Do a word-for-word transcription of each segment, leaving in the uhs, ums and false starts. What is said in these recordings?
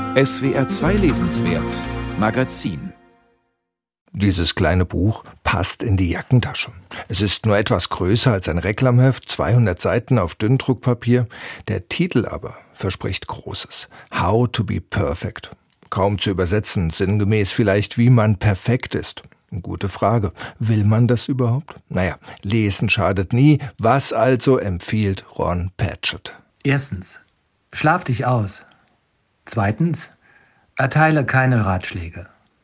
S W R zwei Lesenswert Magazin. Dieses kleine Buch passt in die Jackentasche. Es ist nur etwas größer als ein Reklamheft, zweihundert Seiten auf Dünndruckpapier. Der Titel aber verspricht Großes. How to be perfect. Kaum zu übersetzen, sinngemäß vielleicht, wie man perfekt ist. Gute Frage. Will man das überhaupt? Naja, lesen schadet nie. Was also empfiehlt Ron Patchett? Erstens, schlaf dich aus. Zweitens, erteile keine Ratschläge.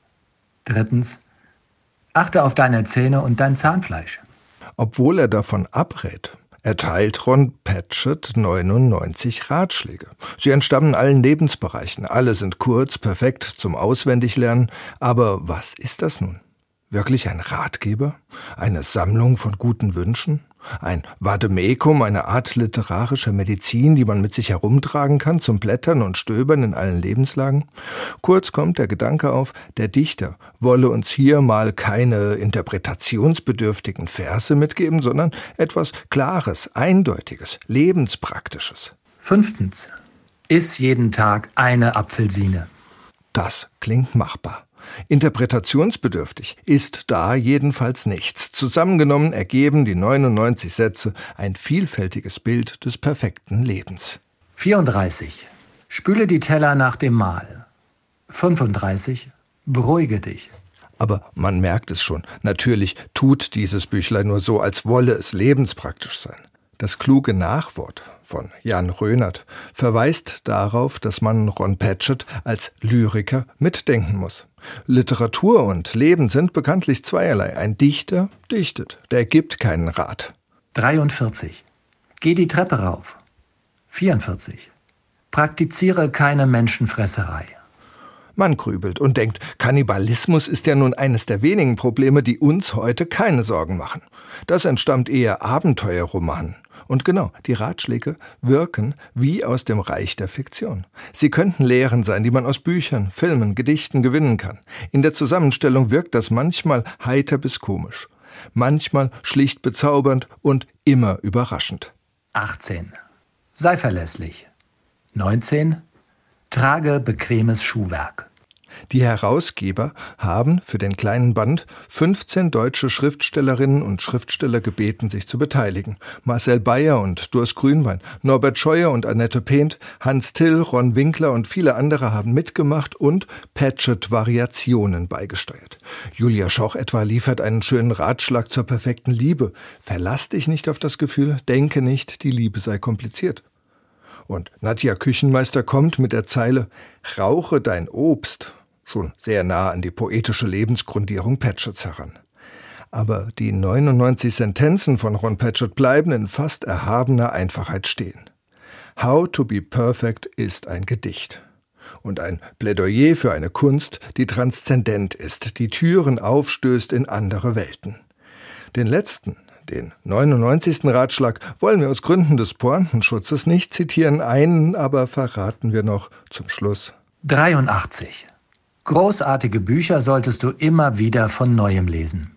Drittens, achte auf deine Zähne und dein Zahnfleisch. Obwohl er davon abrät, erteilt Ron Patchett neunundneunzig Ratschläge. Sie entstammen allen Lebensbereichen. Alle sind kurz, perfekt zum Auswendiglernen. Aber was ist das nun? Wirklich ein Ratgeber? Eine Sammlung von guten Wünschen? Ein Vademecum, eine Art literarischer Medizin, die man mit sich herumtragen kann zum Blättern und Stöbern in allen Lebenslagen? Kurz kommt der Gedanke auf, der Dichter wolle uns hier mal keine interpretationsbedürftigen Verse mitgeben, sondern etwas Klares, Eindeutiges, Lebenspraktisches. Fünftens, iss jeden Tag eine Apfelsine. Das klingt machbar. Interpretationsbedürftig ist da jedenfalls nichts. Zusammengenommen ergeben die neunundneunzig Sätze ein vielfältiges Bild des perfekten Lebens. vierunddreißig. Spüle die Teller nach dem Mahl. fünfunddreißig. Beruhige dich. Aber man merkt es schon. Natürlich tut dieses Büchlein nur so, als wolle es lebenspraktisch sein. Das kluge Nachwort von Jan Rönert verweist darauf, dass man Ron Patchett als Lyriker mitdenken muss. Literatur und Leben sind bekanntlich zweierlei. Ein Dichter dichtet, der gibt keinen Rat. dreiundvierzig. Geh die Treppe rauf. vierundvierzig. Praktiziere keine Menschenfresserei. Man grübelt und denkt, Kannibalismus ist ja nun eines der wenigen Probleme, die uns heute keine Sorgen machen. Das entstammt eher Abenteuerromanen. Und genau, die Ratschläge wirken wie aus dem Reich der Fiktion. Sie könnten Lehren sein, die man aus Büchern, Filmen, Gedichten gewinnen kann. In der Zusammenstellung wirkt das manchmal heiter bis komisch, manchmal schlicht bezaubernd und immer überraschend. achtzehn. Sei verlässlich. neunzehn. Trage bequemes Schuhwerk. Die Herausgeber haben für den kleinen Band fünfzehn deutsche Schriftstellerinnen und Schriftsteller gebeten, sich zu beteiligen. Marcel Beyer und Durs Grünwein, Norbert Scheuer und Annette Pehnt, Hans Till, Ron Winkler und viele andere haben mitgemacht und Patchett-Variationen beigesteuert. Julia Schoch etwa liefert einen schönen Ratschlag zur perfekten Liebe. Verlass dich nicht auf das Gefühl, denke nicht, die Liebe sei kompliziert. Und Nadja Küchenmeister kommt mit der Zeile »Rauche dein Obst« schon sehr nah an die poetische Lebensgrundierung Patchetts heran. Aber die neunundneunzig Sentenzen von Ron Patchett bleiben in fast erhabener Einfachheit stehen. How to be perfect ist ein Gedicht. Und ein Plädoyer für eine Kunst, die transzendent ist, die Türen aufstößt in andere Welten. Den letzten, den neunundneunzigsten Ratschlag wollen wir aus Gründen des Pointenschutzes nicht zitieren, einen aber verraten wir noch zum Schluss. dreiundachtzig. Großartige Bücher solltest du immer wieder von Neuem lesen.